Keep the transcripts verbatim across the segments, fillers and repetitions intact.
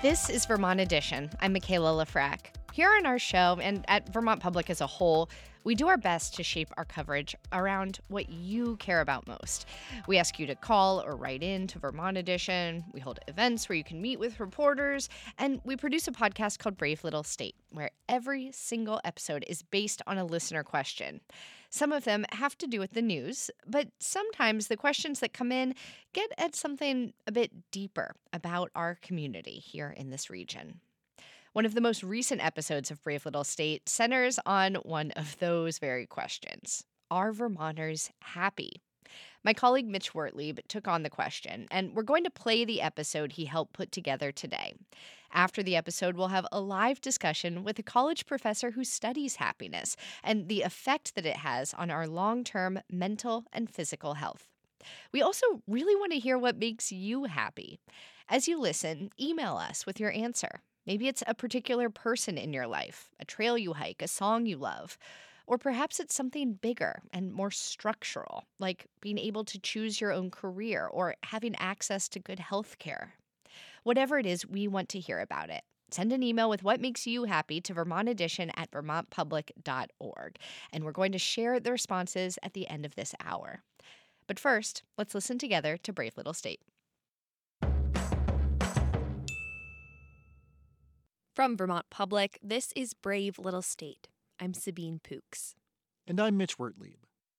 This is Vermont Edition. I'm Michaela Lafrac. Here on our show, and at Vermont Public as a whole, we do our best to shape our coverage around what you care about most. We ask you to call or write in to Vermont Edition. We hold events where you can meet with reporters, and we produce a podcast called Brave Little State, where every single episode is based on a listener question. Some of them have to do with the news, but sometimes the questions that come in get at something a bit deeper about our community here in this region. One of the most recent episodes of Brave Little State centers on one of those very questions. Are Vermonters happy? My colleague Mitch Wertlieb took on the question, and we're going to play the episode he helped put together today. After the episode, we'll have a live discussion with a college professor who studies happiness and the effect that it has on our long-term mental and physical health. We also really want to hear what makes you happy. As you listen, email us with your answer. Maybe it's a particular person in your life, a trail you hike, a song you love. Or perhaps it's something bigger and more structural, like being able to choose your own career or having access to good health care. Whatever it is, we want to hear about it. Send an email with what makes you happy to Vermont Edition at vermont public dot org, and we're going to share the responses at the end of this hour. But first, let's listen together to Brave Little State. From Vermont Public, this is Brave Little State. I'm Sabine Pooks. And I'm Mitch Wertlieb.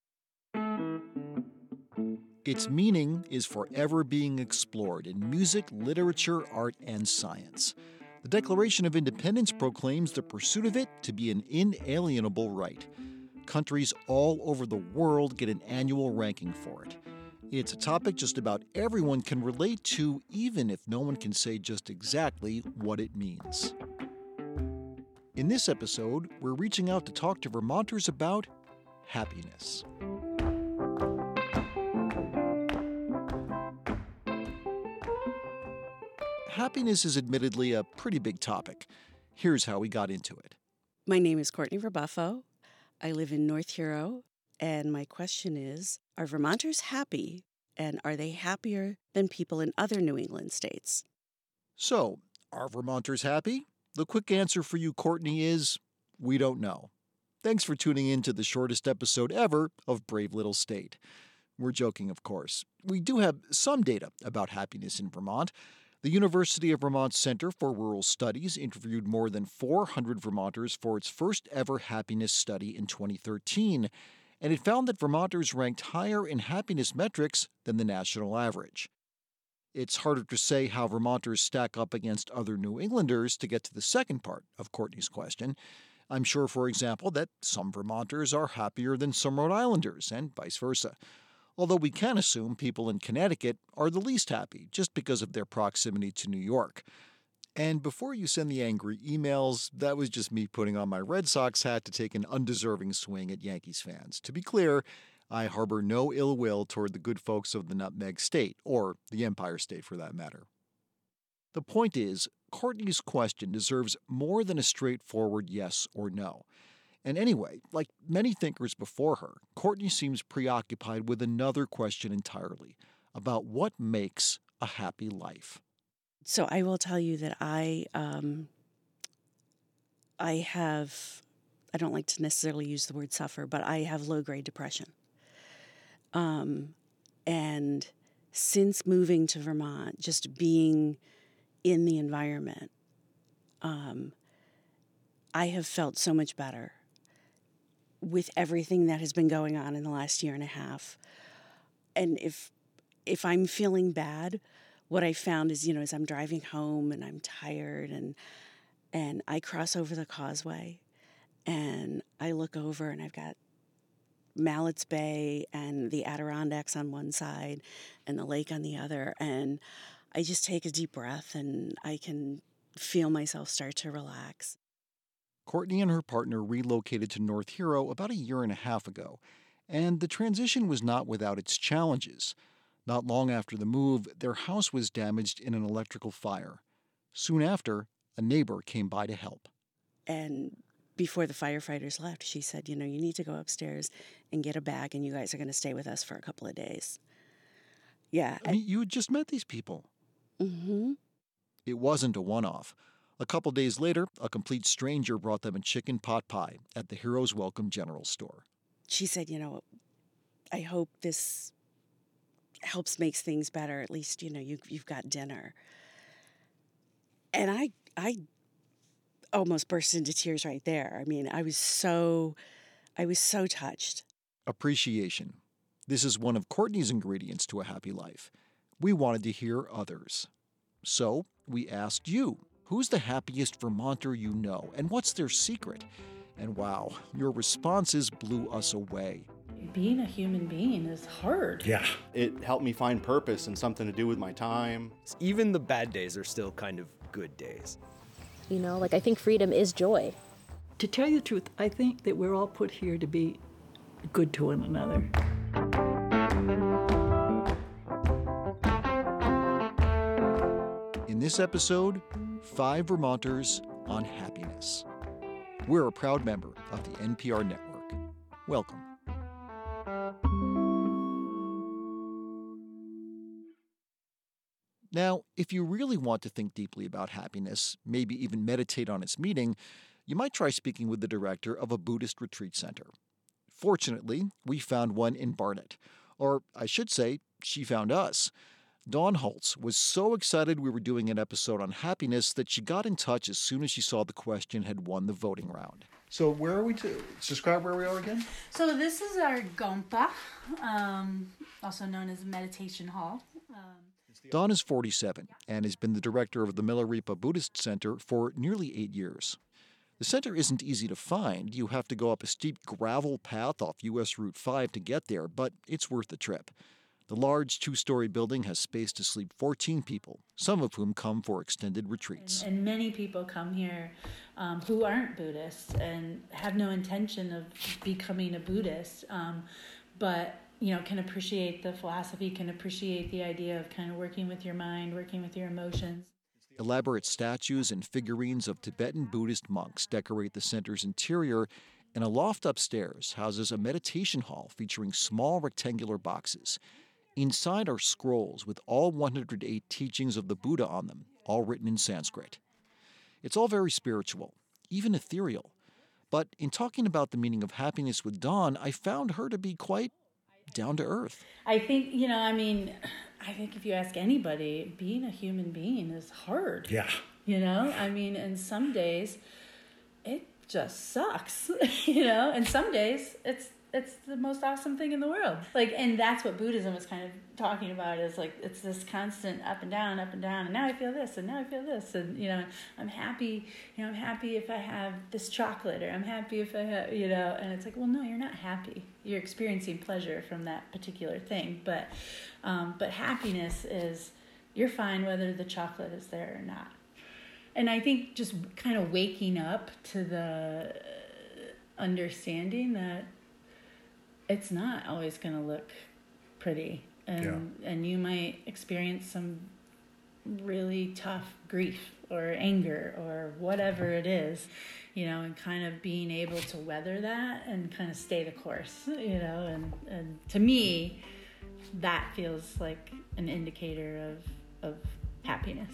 Its meaning is forever being explored in music, literature, art, and science. The Declaration of Independence proclaims the pursuit of it to be an inalienable right. Countries all over the world get an annual ranking for it. It's a topic just about everyone can relate to, even if no one can say just exactly what it means. In this episode, we're reaching out to talk to Vermonters about happiness. Happiness is admittedly a pretty big topic. Here's how we got into it. My name is Courtney Rebuffo. I live in North Hero, and my question is, are Vermonters happy, and are they happier than people in other New England states? So, are Vermonters happy? The quick answer for you, Courtney, is we don't know. Thanks for tuning in to the shortest episode ever of Brave Little State. We're joking, of course. We do have some data about happiness in Vermont. The University of Vermont Center for Rural Studies interviewed more than four hundred Vermonters for its first ever happiness study in twenty thirteen, and it found that Vermonters ranked higher in happiness metrics than the national average. It's harder to say how Vermonters stack up against other New Englanders to get to the second part of Courtney's question. I'm sure, for example, that some Vermonters are happier than some Rhode Islanders, and vice versa. Although we can assume people in Connecticut are the least happy just because of their proximity to New York. And before you send the angry emails, that was just me putting on my Red Sox hat to take an undeserving swing at Yankees fans. To be clear, I harbor no ill will toward the good folks of the Nutmeg State, or the Empire State for that matter. The point is, Courtney's question deserves more than a straightforward yes or no. And anyway, like many thinkers before her, Courtney seems preoccupied with another question entirely, about what makes a happy life. So I will tell you that I, um, I have, I don't like to necessarily use the word suffer, but I have low-grade depression. Um, and since moving to Vermont, just being in the environment, um, I have felt so much better with everything that has been going on in the last year and a half. And if if I'm feeling bad, what I found is, you know, as I'm driving home and I'm tired and and I cross over the causeway and I look over and I've got Mallett's Bay and the Adirondacks on one side and the lake on the other, and I just take a deep breath and I can feel myself start to relax. Courtney and her partner relocated to North Hero about a year and a half ago, and the transition was not without its challenges. Not long after the move, their house was damaged in an electrical fire. Soon after, a neighbor came by to help. And before the firefighters left, she said, you know, you need to go upstairs and get a bag, and you guys are going to stay with us for a couple of days. Yeah. I mean, you had just met these people. Mm-hmm. It wasn't a one-off. A couple days later, a complete stranger brought them a chicken pot pie at the Heroes Welcome General Store. She said, you know, I hope this helps makes things better. At least, you know, you, you've got dinner. And I, I almost burst into tears right there. I mean, I was so, I was so touched. Appreciation. This is one of Courtney's ingredients to a happy life. We wanted to hear others. So we asked you, who's the happiest Vermonter you know, and what's their secret? And wow, your responses blew us away. Being a human being is hard. Yeah. It helped me find purpose and something to do with my time. Even the bad days are still kind of good days. You know, like I think freedom is joy. To tell you the truth, I think that we're all put here to be good to one another. In this episode, five Vermonters on happiness. We're a proud member of the N P R network. Welcome. Now, if you really want to think deeply about happiness, maybe even meditate on its meaning, you might try speaking with the director of a Buddhist retreat center. Fortunately, we found one in Barnet. Or I should say, she found us. Dawn Holtz was so excited we were doing an episode on happiness that she got in touch as soon as she saw the question had won the voting round. So where are we to describe where we are again? So this is our Gompa, um, also known as Meditation Hall. Um, Dawn is forty-seven and has been the director of the Milarepa Buddhist Center for nearly eight years. The center isn't easy to find. You have to go up a steep gravel path off U S Route five to get there, but it's worth the trip. The large two-story building has space to sleep fourteen people, some of whom come for extended retreats. And, and many people come here um, who aren't Buddhists and have no intention of becoming a Buddhist, um, but you know, can appreciate the philosophy, can appreciate the idea of kind of working with your mind, working with your emotions. Elaborate statues and figurines of Tibetan Buddhist monks decorate the center's interior, and a loft upstairs houses a meditation hall featuring small rectangular boxes. Inside are scrolls with all one hundred eight teachings of the Buddha on them, all written in Sanskrit. It's all very spiritual, even ethereal. But in talking about the meaning of happiness with Dawn, I found her to be quite down to earth. I think, you know, I mean, I think if you ask anybody, being a human being is hard. Yeah. You know, I mean, and some days it just sucks, you know, and some days it's it's the most awesome thing in the world. Like, and that's what Buddhism is kind of talking about, is like, it's this constant up and down, up and down, and now I feel this, and now I feel this, and, you know, I'm happy, you know, I'm happy if I have this chocolate, or I'm happy if I have, you know, and it's like, well, no, you're not happy. You're experiencing pleasure from that particular thing, but, um, but happiness is, you're fine whether the chocolate is there or not. And I think just kind of waking up to the understanding that it's not always going to look pretty, and yeah. and you might experience some really tough grief or anger or whatever it is, you know, and kind of being able to weather that and kind of stay the course, you know, and, and to me, that feels like an indicator of of happiness.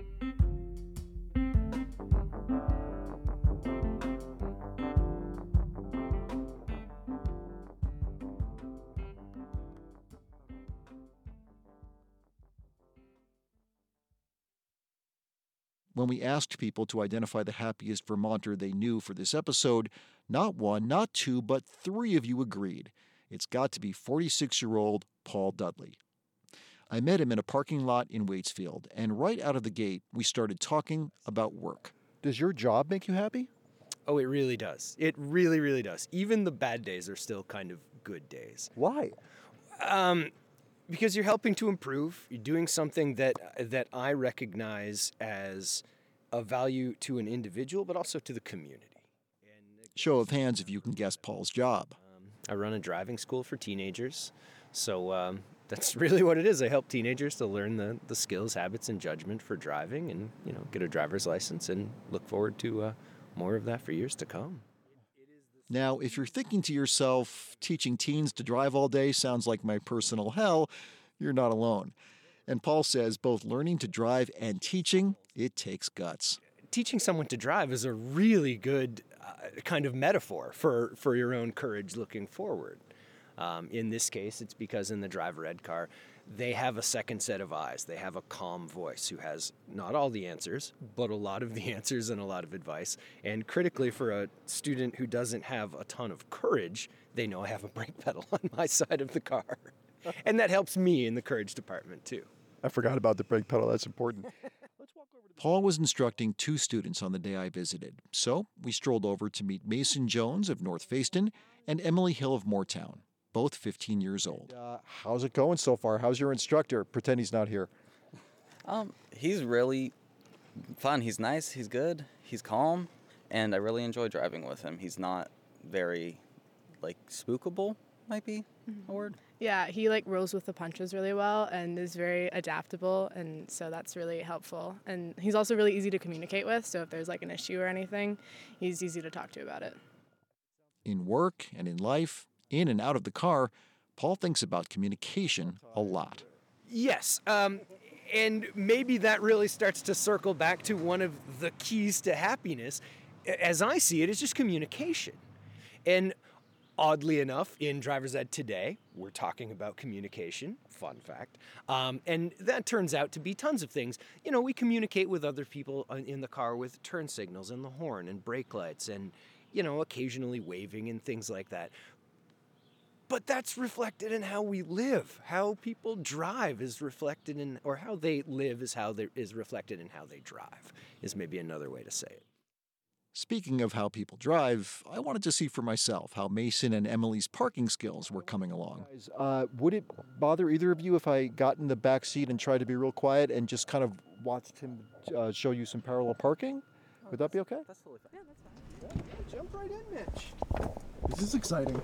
When we asked people to identify the happiest Vermonter they knew for this episode, not one, not two, but three of you agreed. It's got to be forty-six-year-old Paul Dudley. I met him in a parking lot in Waitsfield, and right out of the gate, we started talking about work. Does your job make you happy? Oh, it really does. It really, really does. Even the bad days are still kind of good days. Why? Um, because you're helping to improve. You're doing something that that I recognize as a value to an individual, but also to the community. Show of hands if you can guess Paul's job. Um, I run a driving school for teenagers, so um, that's really what it is. I help teenagers to learn the, the skills, habits, and judgment for driving, and you know, get a driver's license, and look forward to uh, more of that for years to come. Now, if you're thinking to yourself, teaching teens to drive all day sounds like my personal hell, you're not alone. And Paul says both learning to drive and teaching, it takes guts. Teaching someone to drive is a really good uh, kind of metaphor for, for your own courage looking forward. Um, in this case, it's because in the driver ed car, they have a second set of eyes. They have a calm voice who has not all the answers, but a lot of the answers and a lot of advice. And critically, for a student who doesn't have a ton of courage, they know I have a brake pedal on my side of the car. And that helps me in the courage department, too. I forgot about the brake pedal. That's important. Paul was instructing two students on the day I visited, so we strolled over to meet Mason Jones of North Fayston and Emily Hill of Moortown, both fifteen years old. Uh, how's it going so far? How's your instructor? Pretend he's not here. Um, he's really fun. He's nice. He's good. He's calm, and I really enjoy driving with him. He's not very, like, spookable, might be a word. Yeah, he like rolls with the punches really well and is very adaptable, and so that's really helpful. And he's also really easy to communicate with, so if there's like an issue or anything, he's easy to talk to about it. In work and in life, in and out of the car, Paul thinks about communication a lot. Yes, um, and maybe that really starts to circle back to one of the keys to happiness, as I see it, is just communication. And oddly enough, in Driver's Ed today, we're talking about communication, fun fact, um, and that turns out to be tons of things. You know, we communicate with other people in the car with turn signals and the horn and brake lights and, you know, occasionally waving and things like that. But that's reflected in how we live. How people drive is reflected in, or how they live is how they, is reflected in how they drive, is maybe another way to say it. Speaking of how people drive, I wanted to see for myself how Mason and Emily's parking skills were coming along. Uh, would it bother either of you if I got in the back seat and tried to be real quiet and just kind of watched him uh, show you some parallel parking? Would that be okay? That's totally fine. Yeah, that's fine. Yeah, jump right in, Mitch. This is exciting.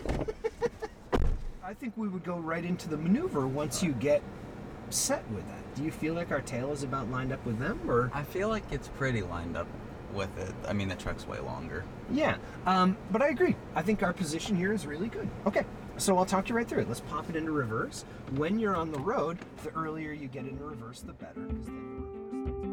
I think we would go right into the maneuver once you get set with that. Do you feel like our tail is about lined up with them, or? I feel like it's pretty lined up with it. I mean, the truck's way longer. Yeah, um, but I agree. I think our position here is really good. Okay, so I'll talk you right through it. Let's pop it into reverse. When you're on the road, the earlier you get into reverse, the better, because then the reverse.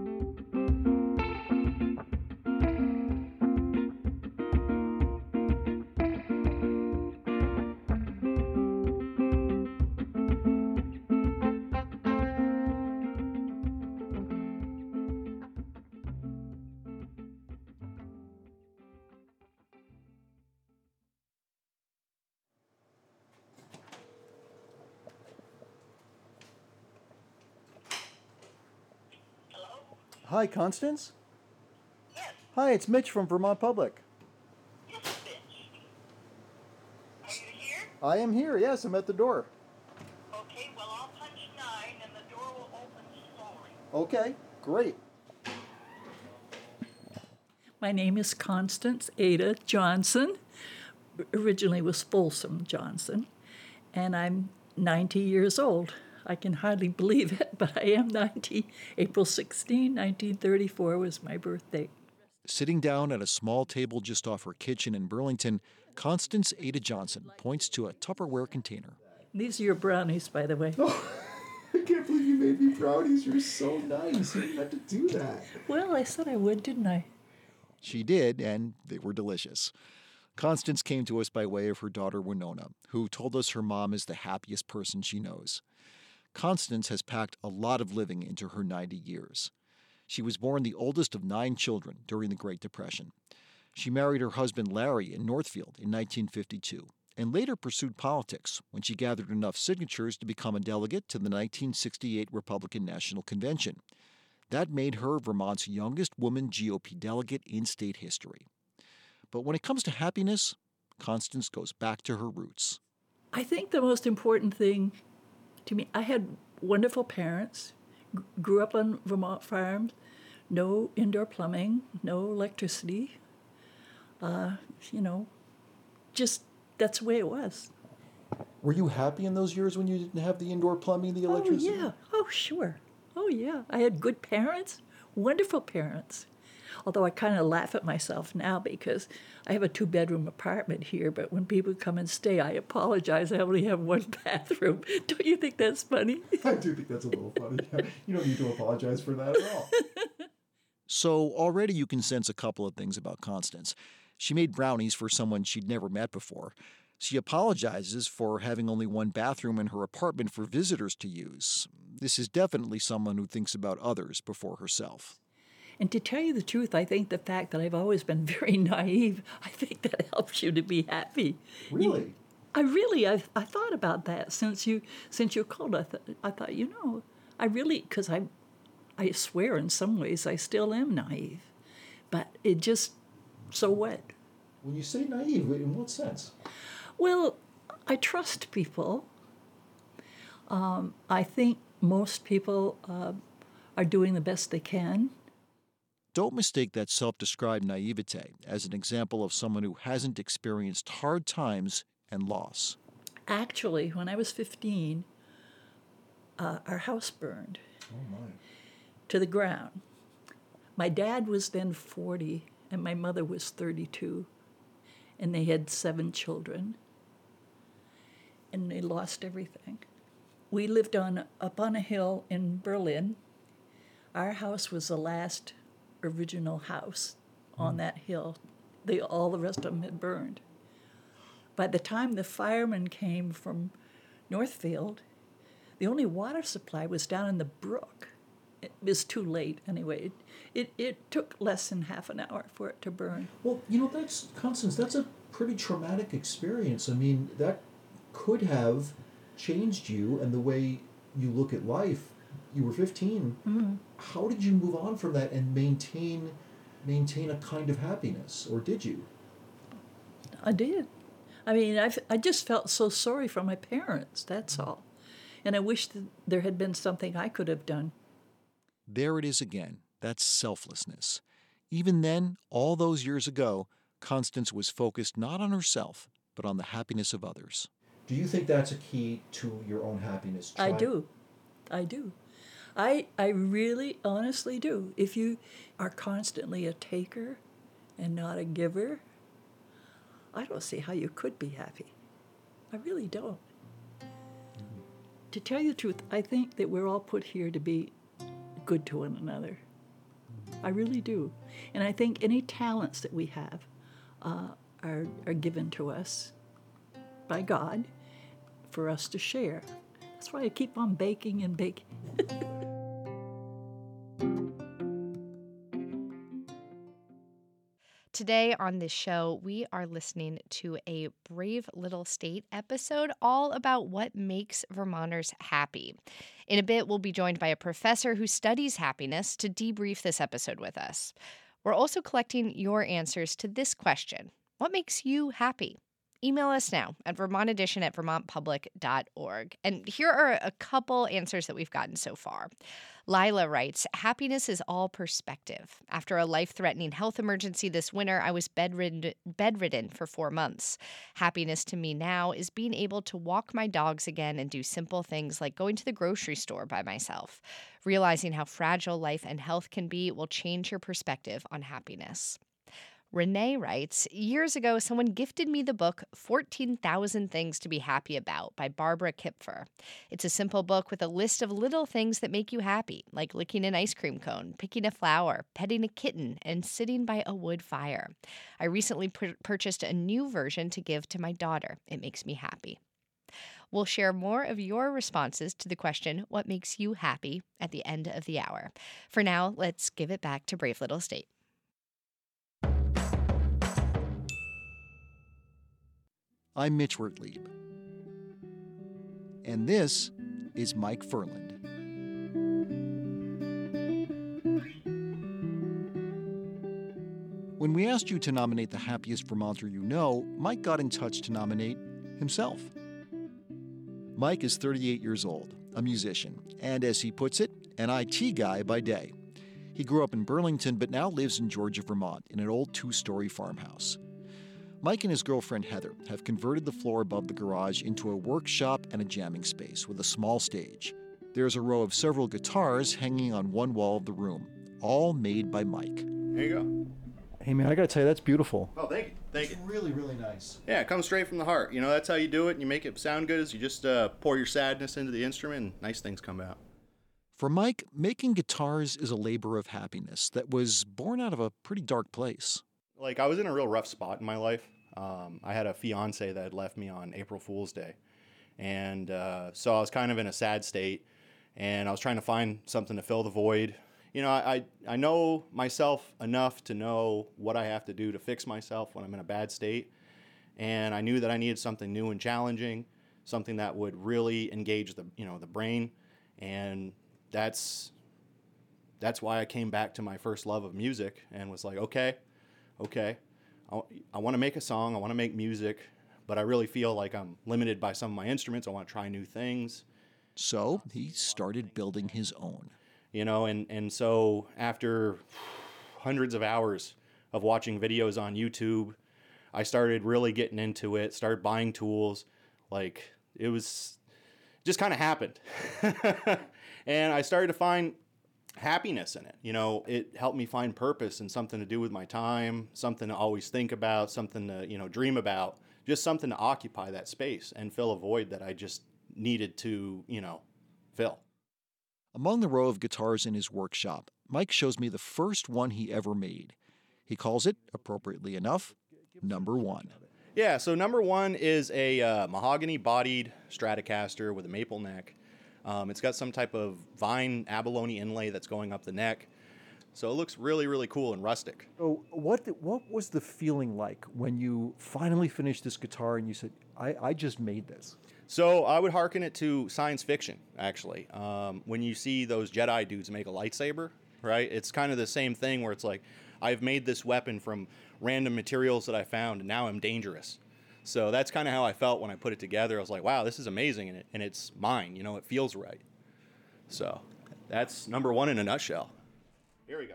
Hi, Constance? Yes. Hi, it's Mitch from Vermont Public. Yes, Mitch. Are you here? I am here, yes, I'm at the door. Okay, well, I'll punch nine and the door will open slowly. Okay, great. My name is Constance Ada Johnson. Originally was Folsom Johnson, and I'm ninety years old. I can hardly believe it, but I am ninety. April sixteenth, nineteen thirty-four was my birthday. Sitting down at a small table just off her kitchen in Burlington, Constance Ada Johnson points to a Tupperware container. These are your brownies, by the way. Oh, I can't believe you made me brownies. You're so nice. You didn't have to do that. Well, I said I would, didn't I? She did, and they were delicious. Constance came to us by way of her daughter Winona, who told us her mom is the happiest person she knows. Constance has packed a lot of living into her ninety years. She was born the oldest of nine children during the Great Depression. She married her husband Larry in Northfield in nineteen fifty-two, and later pursued politics when she gathered enough signatures to become a delegate to the nineteen sixty-eight Republican National Convention. That made her Vermont's youngest woman G O P delegate in state history. But when it comes to happiness, Constance goes back to her roots. I think the most important thing to me, I had wonderful parents, g- grew up on Vermont farms, no indoor plumbing, no electricity. Uh, you know, just that's the way it was. Were you happy in those years when you didn't have the indoor plumbing, the electricity? Oh, yeah. Oh, sure. Oh, yeah. I had good parents, wonderful parents. Although I kind of laugh at myself now because I have a two-bedroom apartment here, but when people come and stay, I apologize. I only have one bathroom. Don't you think that's funny? I do think that's a little funny. You don't need to apologize for that at all. So already you can sense a couple of things about Constance. She made brownies for someone she'd never met before. She apologizes for having only one bathroom in her apartment for visitors to use. This is definitely someone who thinks about others before herself. And to tell you the truth, I think the fact that I've always been very naive, I think that helps you to be happy. Really? You, I really, I, I thought about that since you since you called. I, th- I thought, you know, I really, because I, I swear in some ways I still am naive. But it just, so what? When you say naive, in what sense? Well, I trust people. Um, I think most people uh, are doing the best they can. Don't mistake that self-described naivete as an example of someone who hasn't experienced hard times and loss. Actually, when I was fifteen, uh, our house burned Oh, my. to the ground. My dad was then forty, and my mother was thirty-two, and they had seven children, and they lost everything. We lived on up on a hill in Berlin. Our house was the last original house on that hill. They, all the rest of them had burned. By the time the firemen came from Northfield, the only water supply was down in the brook. It was too late anyway. It, it took less than half an hour for it to burn. Well, you know, that's, Constance, that's a pretty traumatic experience. I mean, that could have changed you and the way you look at life. You were fifteen. Mm-hmm. How did you move on from that and maintain maintain a kind of happiness, or did you? I did. I mean, I I just felt so sorry for my parents, that's all. And I wish that there had been something I could have done. There it is again. That's selflessness. Even then, all those years ago, Constance was focused not on herself, but on the happiness of others. Do you think that's a key to your own happiness? I do. I do. I I really honestly do. If you are constantly a taker and not a giver, I don't see how you could be happy. I really don't. Mm-hmm. To tell you the truth, I think that we're all put here to be good to one another. Mm-hmm. I really do. And I think any talents that we have uh, are, are given to us by God for us to share. That's why I keep on baking and baking. Today on this show, we are listening to a Brave Little State episode all about what makes Vermonters happy. In a bit, we'll be joined by a professor who studies happiness to debrief this episode with us. We're also collecting your answers to this question: what makes you happy? Email us now at vermont edition at vermont public dot org. And here are a couple answers that we've gotten so far. Lila writes, happiness is all perspective. After a life-threatening health emergency this winter, I was bedridden, bedridden for four months. Happiness to me now is being able to walk my dogs again and do simple things like going to the grocery store by myself. Realizing how fragile life and health can be will change your perspective on happiness. Renee writes, years ago, someone gifted me the book fourteen thousand Things to Be Happy About by Barbara Kipfer. It's a simple book with a list of little things that make you happy, like licking an ice cream cone, picking a flower, petting a kitten, and sitting by a wood fire. I recently pur- purchased a new version to give to my daughter. It makes me happy. We'll share more of your responses to the question, what makes you happy, at the end of the hour. For now, let's give it back to Brave Little State. I'm Mitch Wertlieb. And this is Mike Furland. When we asked you to nominate the happiest Vermonter you know, Mike got in touch to nominate himself. Mike is thirty-eight years old, a musician, and as he puts it, an I T guy by day. He grew up in Burlington but now lives in Georgia, Vermont, in an old two-story farmhouse. Mike and his girlfriend Heather have converted the floor above the garage into a workshop and a jamming space with a small stage. There's a row of several guitars hanging on one wall of the room, all made by Mike. There you go. Hey man, I gotta tell you, that's beautiful. Oh, thank you. Thank It's you. really, really nice. Yeah, it comes straight from the heart. You know, that's how you do it, and you make it sound good. Is you just uh, pour your sadness into the instrument, and nice things come out. For Mike, making guitars is a labor of happiness that was born out of a pretty dark place. Like, I was in a real rough spot in my life. Um, I had a fiance that had left me on April Fool's Day. And uh, so I was kind of in a sad state, and I was trying to find something to fill the void. You know, I, I know myself enough to know what I have to do to fix myself when I'm in a bad state. And I knew that I needed something new and challenging, something that would really engage the, you know, the brain. And that's that's why I came back to my first love of music and was like, okay, okay, I, I want to make a song, I want to make music, but I really feel like I'm limited by some of my instruments. I want to try new things. So he started building his own. You know, and, and so after hundreds of hours of watching videos on YouTube, I started really getting into it, started buying tools. Like, it was just kind of happened. And I started to find happiness in it. You know, it helped me find purpose and something to do with my time, something to always think about, something to, you know, dream about, just something to occupy that space and fill a void that I just needed to, you know, fill. Among the row of guitars in his workshop, Mike shows me the first one he ever made. He calls it, appropriately enough, number one. Yeah, so number one is a uh, mahogany-bodied Stratocaster with a maple neck. Um, it's got some type of vine abalone inlay that's going up the neck. So it looks really, really cool and rustic. So what what was the feeling like when you finally finished this guitar and you said, I, I just made this? So I would hearken it to science fiction, actually. Um, when you see those Jedi dudes make a lightsaber, right? It's kind of the same thing where it's like, I've made this weapon from random materials that I found, and now I'm dangerous. So that's kind of how I felt when I put it together. I was like, wow, this is amazing, and, it, and it's mine. You know, it feels right. So that's number one in a nutshell. Here we go.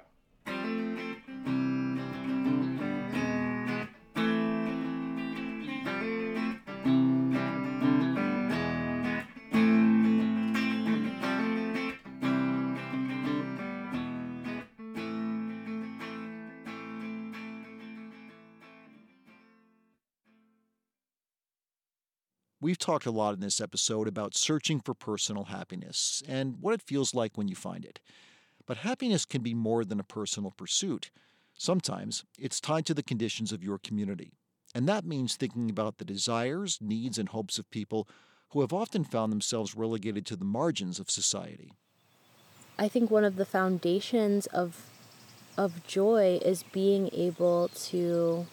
We've talked a lot in this episode about searching for personal happiness and what it feels like when you find it. But happiness can be more than a personal pursuit. Sometimes it's tied to the conditions of your community. And that means thinking about the desires, needs, and hopes of people who have often found themselves relegated to the margins of society. I think one of the foundations of of joy is being able to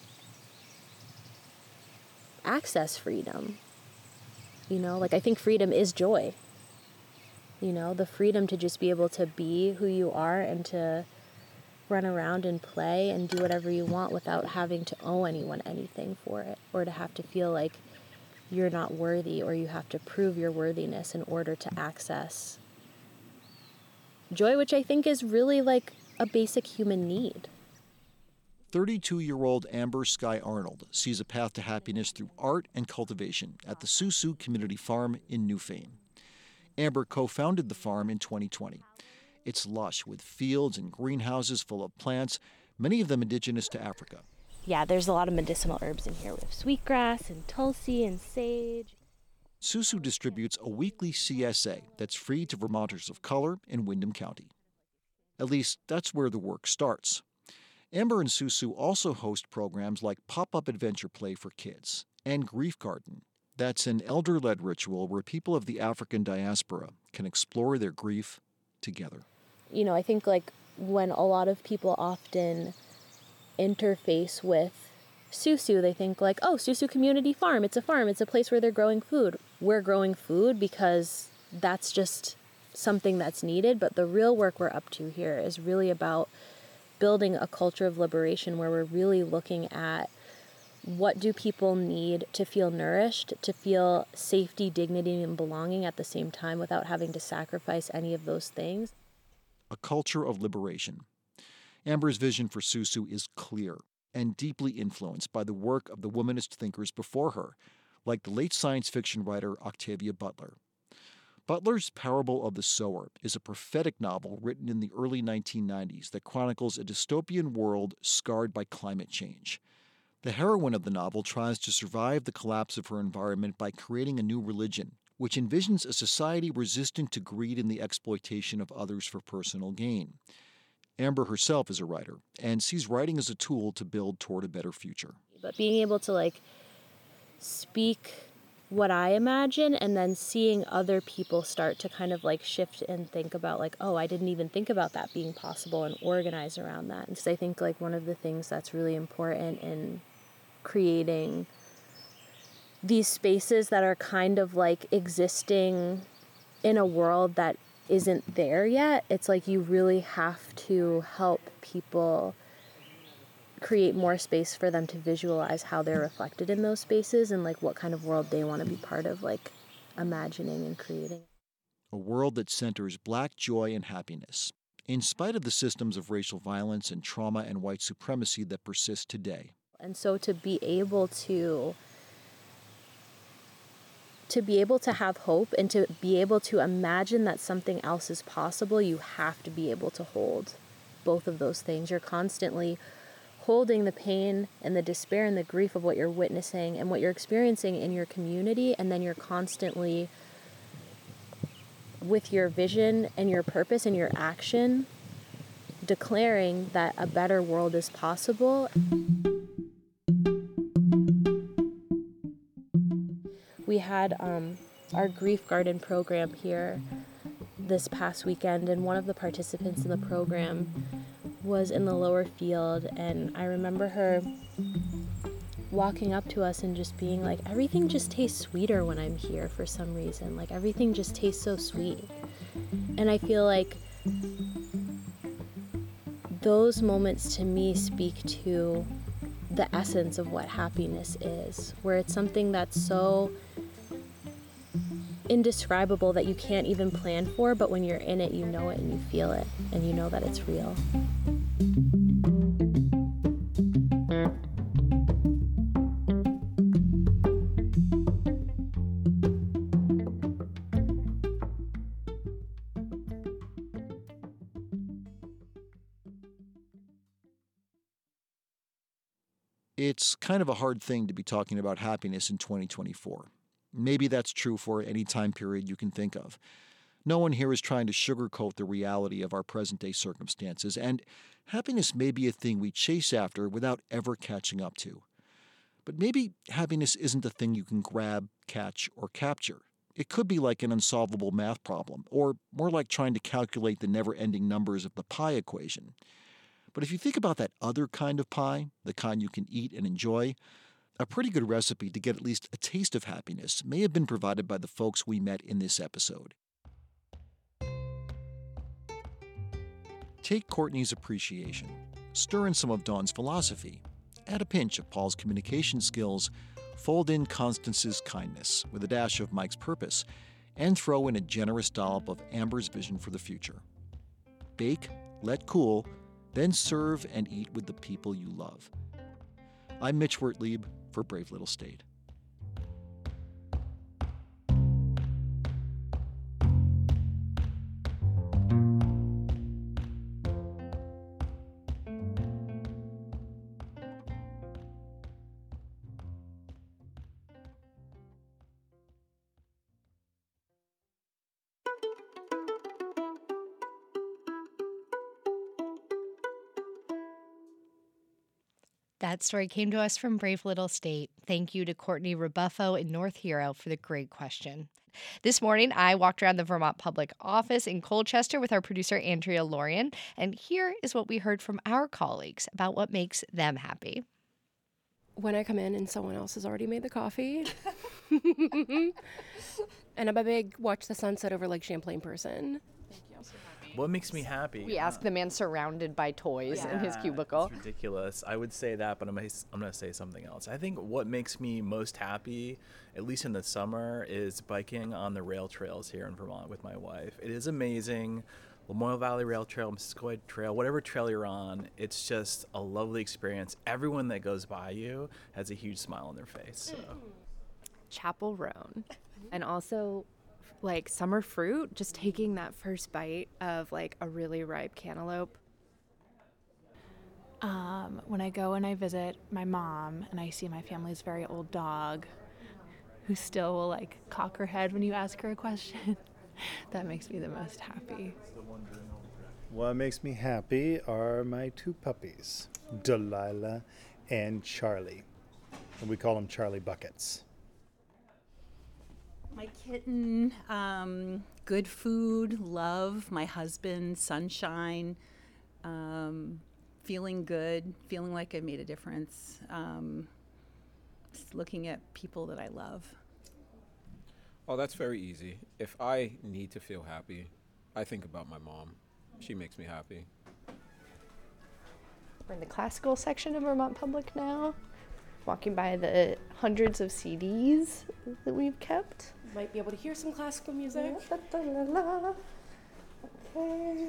access freedom. You know, like I think freedom is joy. You know, the freedom to just be able to be who you are and to run around and play and do whatever you want without having to owe anyone anything for it, or to have to feel like you're not worthy or you have to prove your worthiness in order to access joy, which I think is really like a basic human need. thirty-two-year-old Amber Sky Arnold sees a path to happiness through art and cultivation at the Susu Community Farm in Newfane. Amber co-founded the farm in twenty twenty. It's lush with fields and greenhouses full of plants, many of them indigenous to Africa. Yeah, there's a lot of medicinal herbs in here. We have sweetgrass and tulsi and sage. Susu distributes a weekly C S A that's free to Vermonters of color in Windham County. At least, that's where the work starts. Amber and Susu also host programs like Pop-Up Adventure Play for Kids and Grief Garden. That's an elder-led ritual where people of the African diaspora can explore their grief together. You know, I think like when a lot of people often interface with Susu, they think like, oh, Susu Community Farm, it's a farm, it's a place where they're growing food. We're growing food because that's just something that's needed, but the real work we're up to here is really about building a culture of liberation where we're really looking at what do people need to feel nourished, to feel safety, dignity, and belonging at the same time without having to sacrifice any of those things. A culture of liberation. Amber's vision for Susu is clear and deeply influenced by the work of the womanist thinkers before her, like the late science fiction writer Octavia Butler. Butler's Parable of the Sower is a prophetic novel written in the early nineteen nineties that chronicles a dystopian world scarred by climate change. The heroine of the novel tries to survive the collapse of her environment by creating a new religion, which envisions a society resistant to greed and the exploitation of others for personal gain. Amber herself is a writer and sees writing as a tool to build toward a better future. But being able to like speak what I imagine and then seeing other people start to kind of like shift and think about like, oh, I didn't even think about that being possible, and organize around that. Because I think like one of the things that's really important in creating these spaces that are kind of like existing in a world that isn't there yet, it's like you really have to help people create more space for them to visualize how they're reflected in those spaces and like what kind of world they want to be part of, like imagining and creating. A world that centers Black joy and happiness, in spite of the systems of racial violence and trauma and white supremacy that persist today. And so to be able to to be able to have hope and to be able to imagine that something else is possible, you have to be able to hold both of those things. You're constantly holding the pain and the despair and the grief of what you're witnessing and what you're experiencing in your community, and then you're constantly, with your vision and your purpose and your action, declaring that a better world is possible. We had um, our Grief Garden program here this past weekend, and one of the participants in the program was in the lower field, and I remember her walking up to us and just being like, everything just tastes sweeter when I'm here for some reason. Like, everything just tastes so sweet. And I feel like those moments to me speak to the essence of what happiness is, where it's something that's so indescribable that you can't even plan for, but when you're in it, you know it and you feel it and you know that it's real. It's kind of a hard thing to be talking about happiness in twenty twenty-four. Maybe that's true for any time period you can think of. No one here is trying to sugarcoat the reality of our present-day circumstances, and happiness may be a thing we chase after without ever catching up to. But maybe happiness isn't a thing you can grab, catch, or capture. It could be like an unsolvable math problem, or more like trying to calculate the never-ending numbers of the pie equation. But if you think about that other kind of pie, the kind you can eat and enjoy, a pretty good recipe to get at least a taste of happiness may have been provided by the folks we met in this episode. Take Courtney's appreciation, stir in some of Dawn's philosophy, add a pinch of Paul's communication skills, fold in Constance's kindness with a dash of Mike's purpose, and throw in a generous dollop of Amber's vision for the future. Bake, let cool, then serve and eat with the people you love. I'm Mitch Wertlieb for Brave Little State. That story came to us from Brave Little State. Thank you to Courtney Rebuffo in North Hero for the great question. This morning, I walked around the Vermont Public Office in Colchester with our producer, Andrea Lorian, and here is what we heard from our colleagues about what makes them happy. When I come in and someone else has already made the coffee. And I'm a big watch the sunset over Lake Champlain person. What makes me happy? We ask the man surrounded by toys yeah, in his cubicle. It's ridiculous. I would say that, but I'm gonna, I'm gonna say something else. I think what makes me most happy, at least in the summer, is biking on the rail trails here in Vermont with my wife. It is amazing. Lamoille Valley Rail Trail, Missisquoi Trail, whatever trail you're on, it's just a lovely experience. Everyone that goes by you has a huge smile on their face. So. Chapel Roan. And also like summer fruit, just taking that first bite of like a really ripe cantaloupe. Um, when I go and I visit my mom and I see my family's very old dog who still will like cock her head when you ask her a question, that makes me the most happy. What makes me happy are my two puppies, Delilah and Charlie. And we call them Charlie Buckets. My kitten, um, good food, love, my husband, sunshine, um, feeling good, feeling like I made a difference, um, just looking at people that I love. Oh, that's very easy. If I need to feel happy, I think about my mom. She makes me happy. We're in the classical section of Vermont Public now, walking by the hundreds of C Ds that we've kept. Might be able to hear some classical music. Okay.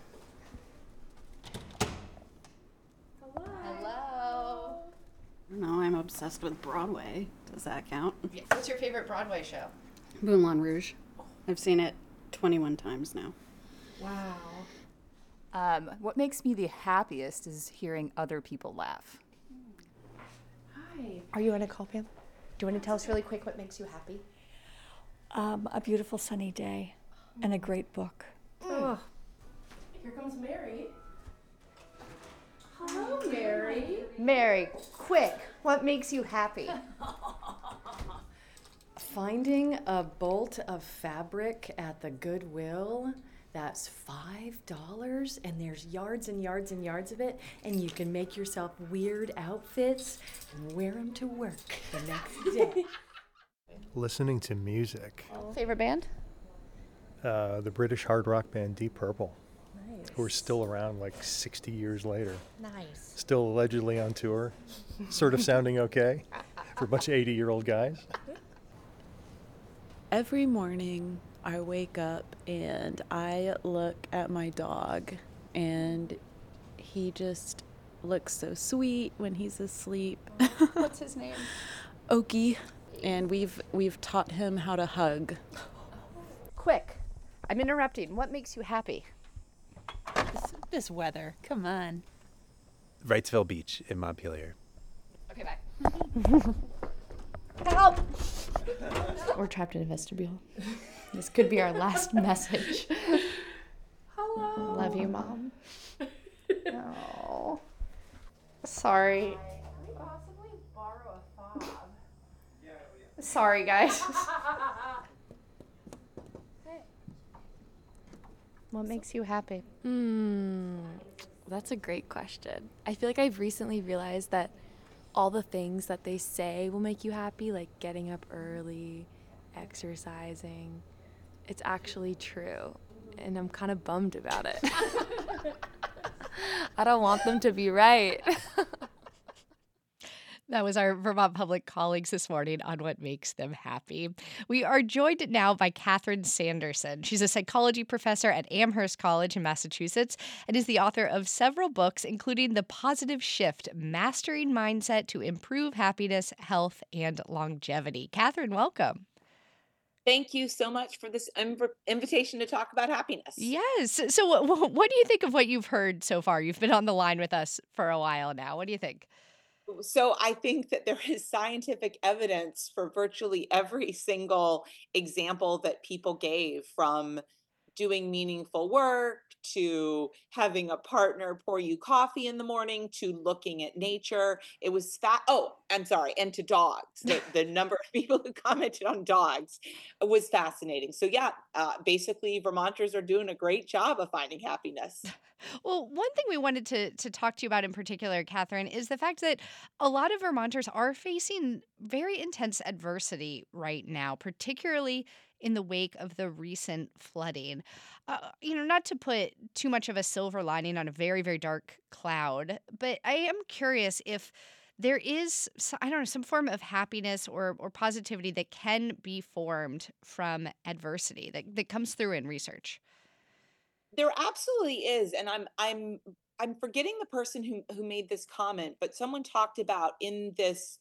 Hello. No, I'm obsessed with Broadway. Does that count? Yeah. What's your favorite Broadway show? Moulin Rouge. I've seen it twenty-one times now. Wow. Um, what makes me the happiest is hearing other people laugh. Hi. Are you on a call, Pam? Do you want to tell us really quick what makes you happy? Um, a beautiful sunny day and a great book. Mm. Here comes Mary. Hello, Mary. Mary, quick, what makes you happy? Finding a bolt of fabric at the Goodwill that's five dollars, and there's yards and yards and yards of it, and you can make yourself weird outfits and wear them to work the next day. Listening to music. Favorite band? Uh, the British hard rock band Deep Purple. Nice. Who are still around like sixty years later. Nice. Still allegedly on tour. Sort of sounding okay for a bunch of eighty-year-old guys. Every morning I wake up and I look at my dog, and he just looks so sweet when he's asleep. What's his name? Okie. And we've we've taught him how to hug. Quick, I'm interrupting. What makes you happy? This, this weather. Come on. Wrightsville Beach in Montpelier. Okay, bye. Help! We're trapped in a vestibule. This could be our last message. Hello. Love you, Mom. Oh. Sorry. Possibly borrow a fob. Sorry, guys. What makes you happy? Hmm, that's a great question. I feel like I've recently realized that all the things that they say will make you happy, like getting up early, exercising, it's actually true. And I'm kind of bummed about it. I don't want them to be right. That was our Vermont Public colleagues this morning on what makes them happy. We are joined now by Catherine Sanderson. She's a psychology professor at Amherst College in Massachusetts and is the author of several books, including The Positive Shift, Mastering Mindset to Improve Happiness, Health, and Longevity. Catherine, welcome. Thank you so much for this inv- invitation to talk about happiness. Yes. So what, what do you think of what you've heard so far? You've been on the line with us for a while now. What do you think? So I think that there is scientific evidence for virtually every single example that people gave, from doing meaningful work to having a partner pour you coffee in the morning to looking at nature. It was fat. Oh, I'm sorry. And to dogs. The, the number of people who commented on dogs was fascinating. So yeah, uh, basically Vermonters are doing a great job of finding happiness. Well, one thing we wanted to to talk to you about in particular, Catherine, is the fact that a lot of Vermonters are facing very intense adversity right now, particularly in the wake of the recent flooding. Uh, you know, not to put too much of a silver lining on a very, very dark cloud, but I am curious if there is, I don't know, some form of happiness or, or positivity that can be formed from adversity that, that comes through in research. There absolutely is, and I'm I'm I'm forgetting the person who who made this comment, but someone talked about in this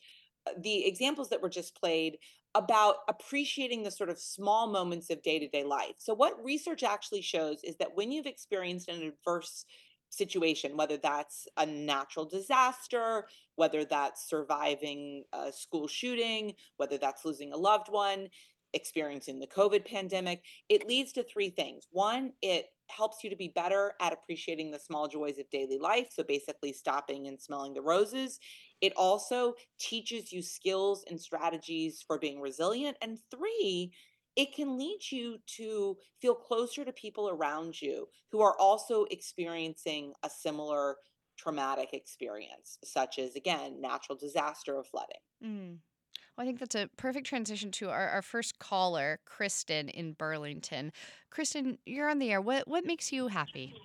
the examples that were just played about appreciating the sort of small moments of day-to-day life. So what research actually shows is that when you've experienced an adverse situation, whether that's a natural disaster, whether that's surviving a school shooting, whether that's losing a loved one, experiencing the COVID pandemic, it leads to three things. One, it helps you to be better at appreciating the small joys of daily life. So basically stopping and smelling the roses. It also teaches you skills and strategies for being resilient. And three, it can lead you to feel closer to people around you who are also experiencing a similar traumatic experience, such as, again, natural disaster or flooding. Mm. Well, I think that's a perfect transition to our, our first caller, Kristen in Burlington. Kristen, you're on the air. What what makes you happy?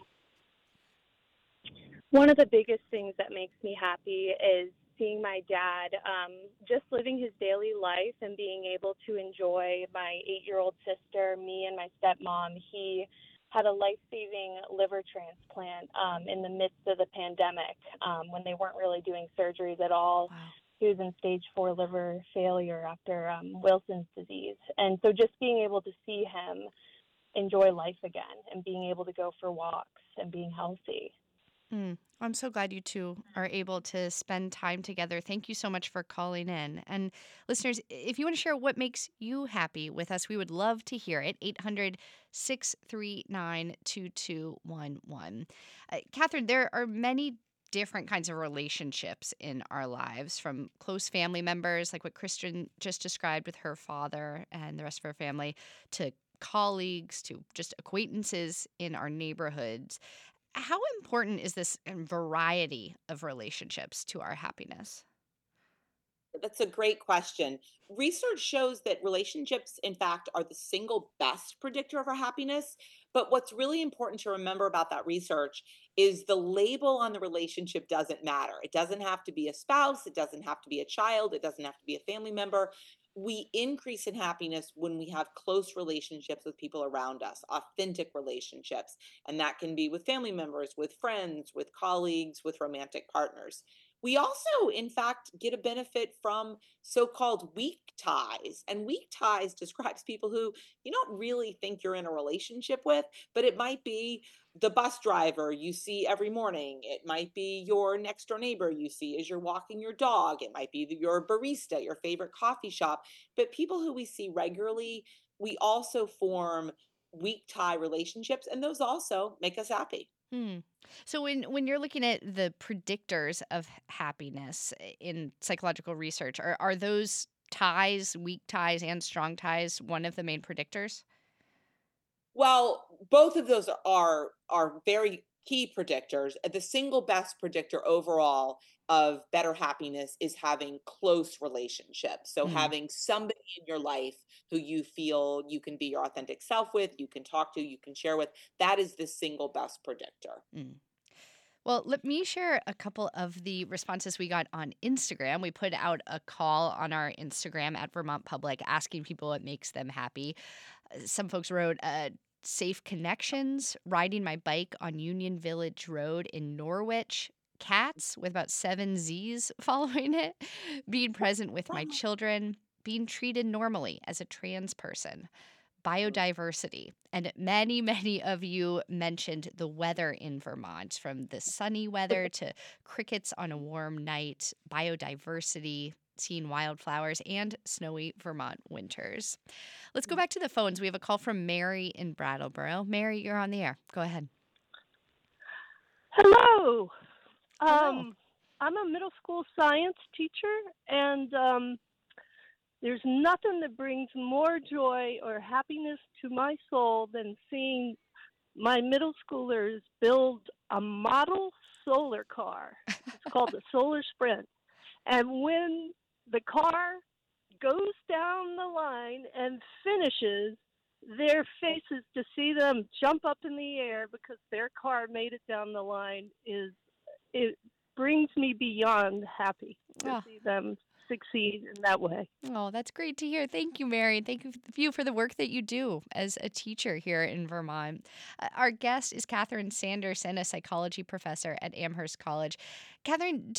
One of the biggest things that makes me happy is seeing my dad um, just living his daily life and being able to enjoy my eight-year-old sister, me and my stepmom. He had a life-saving liver transplant um, in the midst of the pandemic um, when they weren't really doing surgeries at all. Wow. He was in stage four liver failure after um, Wilson's disease. And so just being able to see him enjoy life again and being able to go for walks and being healthy. Mm. I'm so glad you two are able to spend time together. Thank you so much for calling in. And listeners, if you want to share what makes you happy with us, we would love to hear it. eight hundred, six three nine, two two one one. Uh, Catherine, there are many different kinds of relationships in our lives, from close family members, like what Kristen just described with her father and the rest of her family, to colleagues, to just acquaintances in our neighborhoods. How important is this variety of relationships to our happiness? That's a great question. Research shows that relationships, in fact, are the single best predictor of our happiness. But what's really important to remember about that research is the label on the relationship doesn't matter. It doesn't have to be a spouse. It doesn't have to be a child. It doesn't have to be a family member. We increase in happiness when we have close relationships with people around us, authentic relationships. And that can be with family members, with friends, with colleagues, with romantic partners. We also, in fact, get a benefit from so-called weak ties. And weak ties describes people who you don't really think you're in a relationship with, but it might be the bus driver you see every morning. It might be your next door neighbor you see as you're walking your dog. It might be your barista, your favorite coffee shop. But people who we see regularly, we also form weak tie relationships, and those also make us happy. Hmm. So when when you're looking at the predictors of happiness in psychological research, are, are those ties, weak ties and strong ties, one of the main predictors? Well, both of those are are very key predictors. The single best predictor overall of better happiness is having close relationships. So Mm. having somebody in your life who you feel you can be your authentic self with, you can talk to, you can share with, that is the single best predictor. Mm. Well, let me share a couple of the responses we got on Instagram. We put out a call on our Instagram at Vermont Public asking people what makes them happy. Uh, Some folks wrote, uh, safe connections, riding my bike on Union Village Road in Norwich, cats with about seven Z's following it, being present with my children, being treated normally as a trans person, biodiversity. And many, many of you mentioned the weather in Vermont, from the sunny weather to crickets on a warm night, biodiversity, seeing wildflowers, and snowy Vermont winters. Let's go back to the phones. We have a call from Mary in Brattleboro. Mary, you're on the air. Go ahead. Hello. Hello. Um, I'm a middle school science teacher, and um, there's nothing that brings more joy or happiness to my soul than seeing my middle schoolers build a model solar car. It's called the Solar Sprint. And when the car goes down the line and finishes, their faces, to see them jump up in the air because their car made it down the line, is it brings me beyond happy to Oh. see them succeed in that way. Oh, that's great to hear. Thank you, Mary. Thank you you for the work that you do as a teacher here in Vermont. Uh, Our guest is Catherine Sanderson, a psychology professor at Amherst College. Catherine, do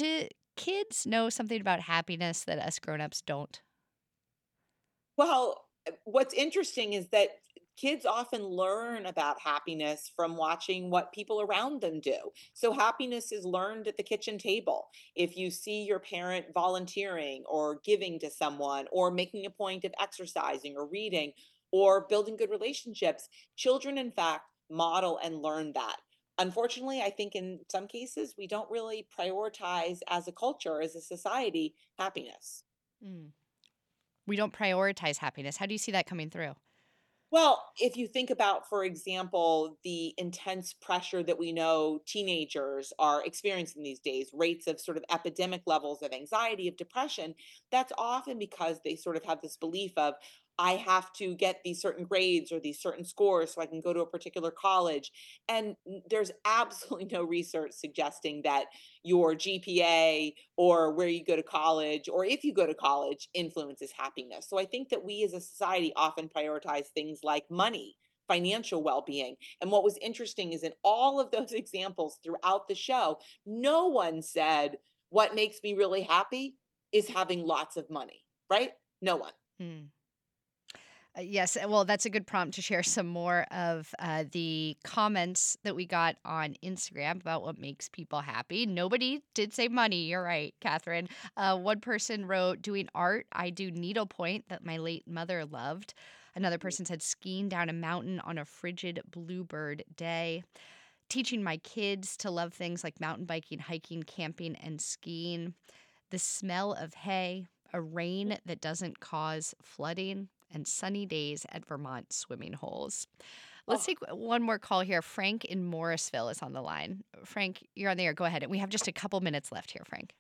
kids know something about happiness that us grown-ups don't? Well, uh, what's interesting is that kids often learn about happiness from watching what people around them do. So happiness is learned at the kitchen table. If you see your parent volunteering or giving to someone or making a point of exercising or reading or building good relationships, children, in fact, model and learn that. Unfortunately, I think in some cases, we don't really prioritize as a culture, as a society, happiness. Mm. We don't prioritize happiness. How do you see that coming through? Well, if you think about, for example, the intense pressure that we know teenagers are experiencing these days, rates of sort of epidemic levels of anxiety, of depression, that's often because they sort of have this belief of, I have to get these certain grades or these certain scores so I can go to a particular college. And n- there's absolutely no research suggesting that your G P A or where you go to college, or if you go to college, influences happiness. So I think that we as a society often prioritize things like money, financial well being. And what was interesting is in all of those examples throughout the show, no one said, what makes me really happy is having lots of money, right? No one. Hmm. Uh, Yes, uh, well, that's a good prompt to share some more of uh, the comments that we got on Instagram about what makes people happy. Nobody did say money. You're right, Catherine. Uh, one person wrote, doing art. I do needlepoint that my late mother loved. Another person said, skiing down a mountain on a frigid bluebird day. Teaching my kids to love things like mountain biking, hiking, camping, and skiing. The smell of hay, a rain that doesn't cause flooding, and sunny days at Vermont swimming holes. Let's take one more call here. Frank in Morrisville is on the line. Frank, you're on the air. Go ahead. And we have just a couple minutes left here, Frank.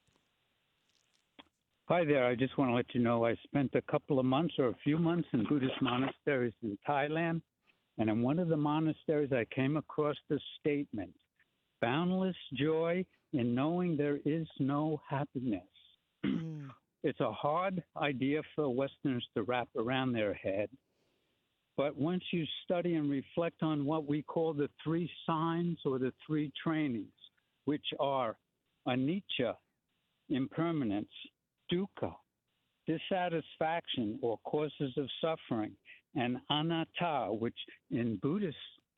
Hi there. I just want to let you know I spent a couple of months or a few months in Buddhist monasteries in Thailand. And in one of the monasteries, I came across this statement, boundless joy in knowing there is no happiness. It's a hard idea for Westerners to wrap around their head. But once you study and reflect on what we call the three signs or the three trainings, which are anicca, impermanence, dukkha, dissatisfaction or causes of suffering, and anatta, which in Buddhist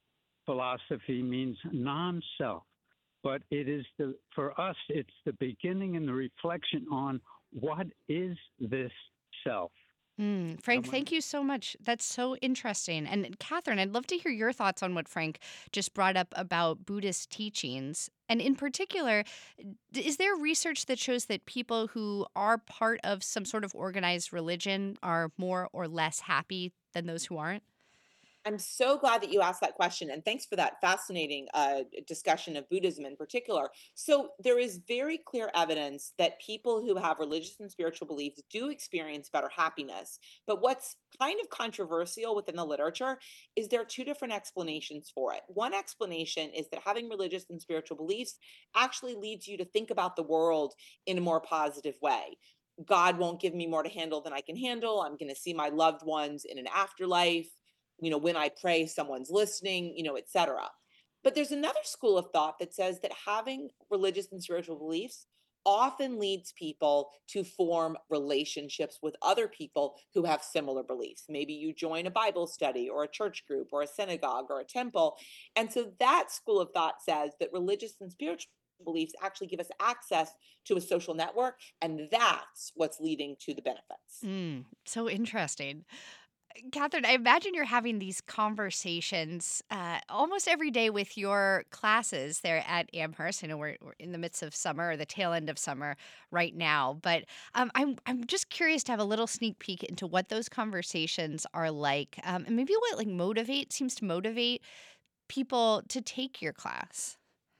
philosophy means non-self. But it is the, for us, it's the beginning and the reflection on what is this self. Mm, Frank, thank you so much. That's so interesting. And Catherine, I'd love to hear your thoughts on what Frank just brought up about Buddhist teachings. And in particular, d- is there research that shows that people who are part of some sort of organized religion are more or less happy than those who aren't? I'm so glad that you asked that question, and thanks for that fascinating uh, discussion of Buddhism in particular. So, there is very clear evidence that people who have religious and spiritual beliefs do experience better happiness. But what's kind of controversial within the literature is there are two different explanations for it. One explanation is that having religious and spiritual beliefs actually leads you to think about the world in a more positive way. God won't give me more to handle than I can handle. I'm going to see my loved ones in an afterlife. You know, when I pray, someone's listening, you know, et cetera. But there's another school of thought that says that having religious and spiritual beliefs often leads people to form relationships with other people who have similar beliefs. Maybe you join a Bible study or a church group or a synagogue or a temple. And so that school of thought says that religious and spiritual beliefs actually give us access to a social network, and that's what's leading to the benefits. Mm, so interesting. Catherine, I imagine you're having these conversations uh, almost every day with your classes there at Amherst. I know we're, we're in the midst of summer or the tail end of summer right now, but um, I'm I'm just curious to have a little sneak peek into what those conversations are like, um, and maybe what like motivate seems to motivate people to take your class.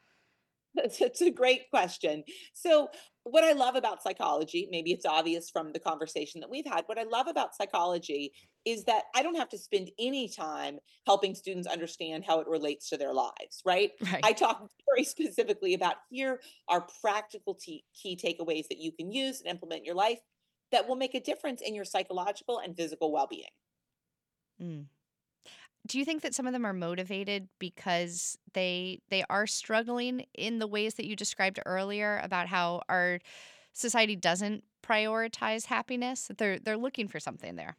That's, that's a great question. So, what I love about psychology, maybe it's obvious from the conversation that we've had, what I love about psychology is that I don't have to spend any time helping students understand how it relates to their lives, right? Right. I talk very specifically about here are practical t- key takeaways that you can use and implement in your life that will make a difference in your psychological and physical well being. Mm. Do you think that some of them are motivated because they they are struggling in the ways that you described earlier about how our society doesn't prioritize happiness, that they're they're looking for something there.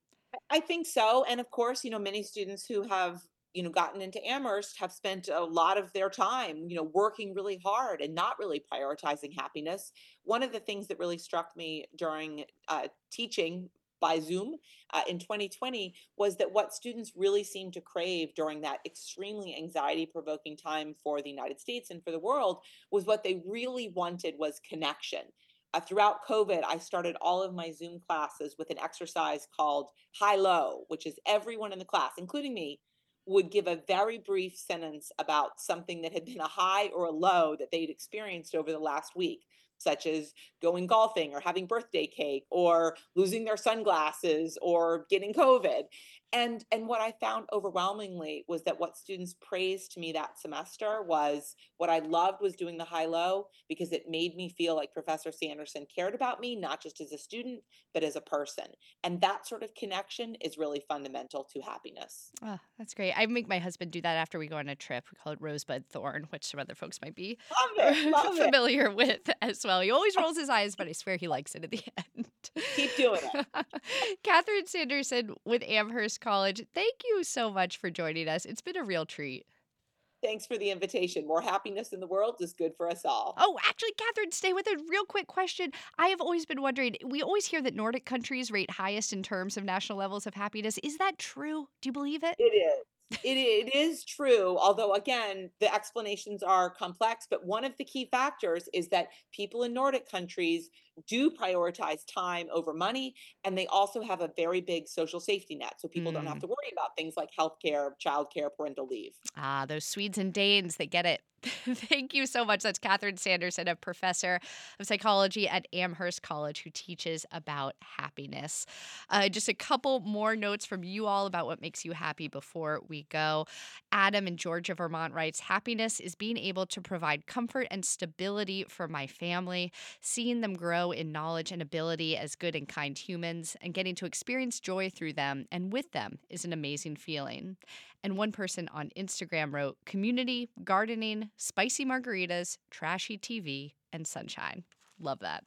I think so. And of course, you know, many students who have, you know, gotten into Amherst have spent a lot of their time, you know, working really hard and not really prioritizing happiness. One of the things that really struck me during uh, teaching by Zoom uh, in twenty twenty was that what students really seemed to crave during that extremely anxiety provoking time for the United States and for the world was what they really wanted was connection. Uh, throughout COVID, I started all of my Zoom classes with an exercise called high low, which is everyone in the class, including me, would give a very brief sentence about something that had been a high or a low that they'd experienced over the last week, such as going golfing or having birthday cake or losing their sunglasses or getting COVID. And, and what I found overwhelmingly was that what students praised to me that semester was what I loved was doing the high low because it made me feel like Professor Sanderson cared about me, not just as a student, but as a person. And that sort of connection is really fundamental to happiness. Oh, that's great. I make my husband do that after we go on a trip. We call it Rosebud Thorn, which some other folks might be Love it, love it. familiar with as well. He always rolls his eyes, but I swear he likes it at the end. Keep doing it. Catherine Sanderson with Amherst College, thank you so much for joining us. It's been a real treat. Thanks for the invitation. More happiness in the world is good for us all. Oh, actually, Catherine, stay with a real quick question. I have always been wondering, we always hear that Nordic countries rate highest in terms of national levels of happiness. Is that true? Do you believe it? It is. It, it is true, although again, the explanations are complex, but one of the key factors is that people in Nordic countries do prioritize time over money, and they also have a very big social safety net, so people mm. don't have to worry about things like healthcare, childcare, parental leave. Ah, those Swedes and Danes, they get it. Thank you so much. That's Catherine Sanderson, a professor of psychology at Amherst College who teaches about happiness. Uh, just a couple more notes from you all about what makes you happy before we go. Adam in Georgia, Vermont writes, happiness is being able to provide comfort and stability for my family, seeing them grow in knowledge and ability as good and kind humans, and getting to experience joy through them and with them is an amazing feeling. And one person on Instagram wrote, community, gardening, spicy margaritas, trashy T V, and sunshine. Love that.